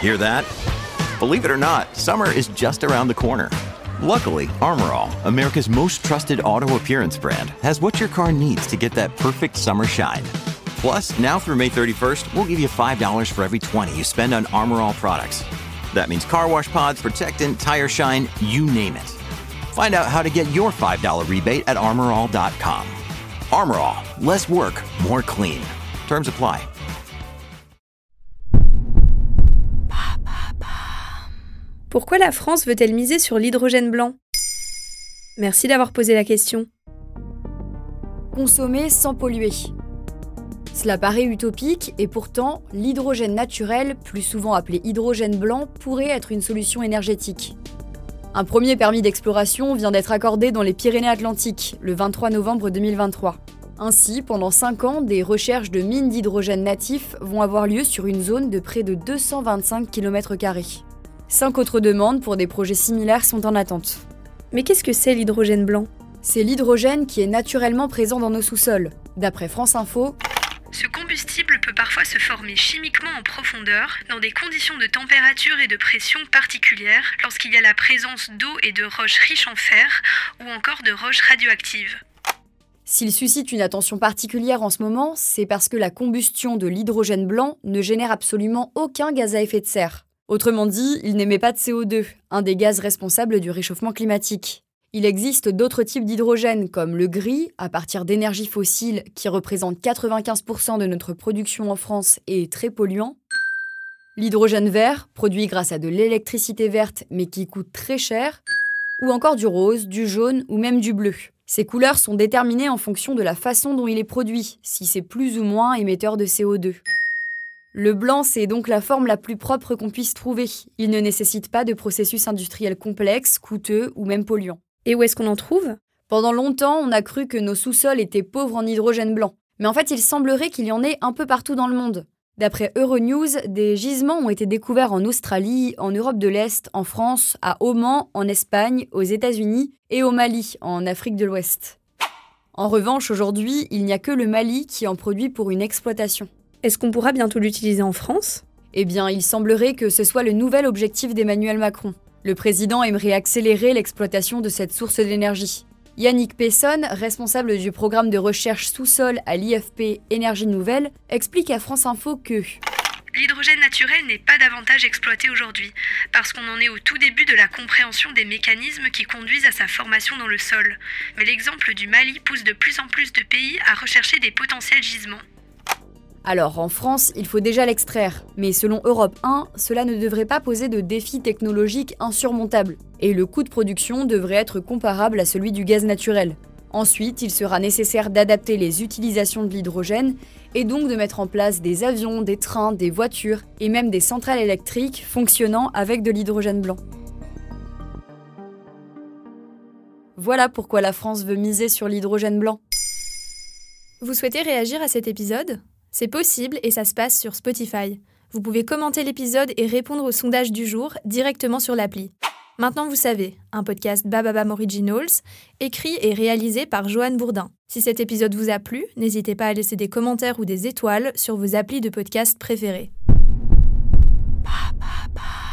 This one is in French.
Hear that? Believe it or not, summer is just around the corner. Luckily, Armor All, America's most trusted auto appearance brand, has what your car needs to get that perfect summer shine. Plus, now through May 31st, we'll give you $5 for every $20 you spend on Armor All products. That means car wash pods, protectant, tire shine, you name it. Find out how to get your $5 rebate at armorall.com. Armor All, less work, more clean. Terms apply. Pourquoi la France veut-elle miser sur l'hydrogène blanc ? Merci d'avoir posé la question. Consommer sans polluer. Cela paraît utopique et pourtant, l'hydrogène naturel, plus souvent appelé hydrogène blanc, pourrait être une solution énergétique. Un premier permis d'exploration vient d'être accordé dans les Pyrénées-Atlantiques, le 23 novembre 2023. Ainsi, pendant 5 ans, des recherches de mines d'hydrogène natif vont avoir lieu sur une zone de près de 225 km². 5 autres demandes pour des projets similaires sont en attente. Mais qu'est-ce que c'est l'hydrogène blanc ? C'est l'hydrogène qui est naturellement présent dans nos sous-sols. D'après France Info, ce combustible peut parfois se former chimiquement en profondeur, dans des conditions de température et de pression particulières, lorsqu'il y a la présence d'eau et de roches riches en fer, ou encore de roches radioactives. S'il suscite une attention particulière en ce moment, c'est parce que la combustion de l'hydrogène blanc ne génère absolument aucun gaz à effet de serre. Autrement dit, il n'émet pas de CO2, un des gaz responsables du réchauffement climatique. Il existe d'autres types d'hydrogène, comme le gris, à partir d'énergies fossiles, qui représente 95% de notre production en France et est très polluant. L'hydrogène vert, produit grâce à de l'électricité verte, mais qui coûte très cher. Ou encore du rose, du jaune ou même du bleu. Ces couleurs sont déterminées en fonction de la façon dont il est produit, si c'est plus ou moins émetteur de CO2. Le blanc, c'est donc la forme la plus propre qu'on puisse trouver. Il ne nécessite pas de processus industriels complexes, coûteux ou même polluants. Et où est-ce qu'on en trouve ? Pendant longtemps, on a cru que nos sous-sols étaient pauvres en hydrogène blanc. Mais en fait, il semblerait qu'il y en ait un peu partout dans le monde. D'après Euronews, des gisements ont été découverts en Australie, en Europe de l'Est, en France, à Oman, en Espagne, aux États-Unis et au Mali, en Afrique de l'Ouest. En revanche, aujourd'hui, il n'y a que le Mali qui en produit pour une exploitation. Est-ce qu'on pourra bientôt l'utiliser en France ? Eh bien, il semblerait que ce soit le nouvel objectif d'Emmanuel Macron. Le président aimerait accélérer l'exploitation de cette source d'énergie. Yannick Pesson, responsable du programme de recherche sous-sol à l'IFP Énergie Nouvelle, explique à France Info que l'hydrogène naturel n'est pas davantage exploité aujourd'hui, parce qu'on en est au tout début de la compréhension des mécanismes qui conduisent à sa formation dans le sol. Mais l'exemple du Mali pousse de plus en plus de pays à rechercher des potentiels gisements. Alors, en France, il faut déjà l'extraire, mais selon Europe 1, cela ne devrait pas poser de défi technologique insurmontable, et le coût de production devrait être comparable à celui du gaz naturel. Ensuite, il sera nécessaire d'adapter les utilisations de l'hydrogène, et donc de mettre en place des avions, des trains, des voitures, et même des centrales électriques fonctionnant avec de l'hydrogène blanc. Voilà pourquoi la France veut miser sur l'hydrogène blanc. Vous souhaitez réagir à cet épisode ? C'est possible et ça se passe sur Spotify. Vous pouvez commenter l'épisode et répondre au sondage du jour directement sur l'appli. Maintenant vous savez, un podcast Bababam Originals, écrit et réalisé par Joanne Bourdin. Si cet épisode vous a plu, n'hésitez pas à laisser des commentaires ou des étoiles sur vos applis de podcast préférés.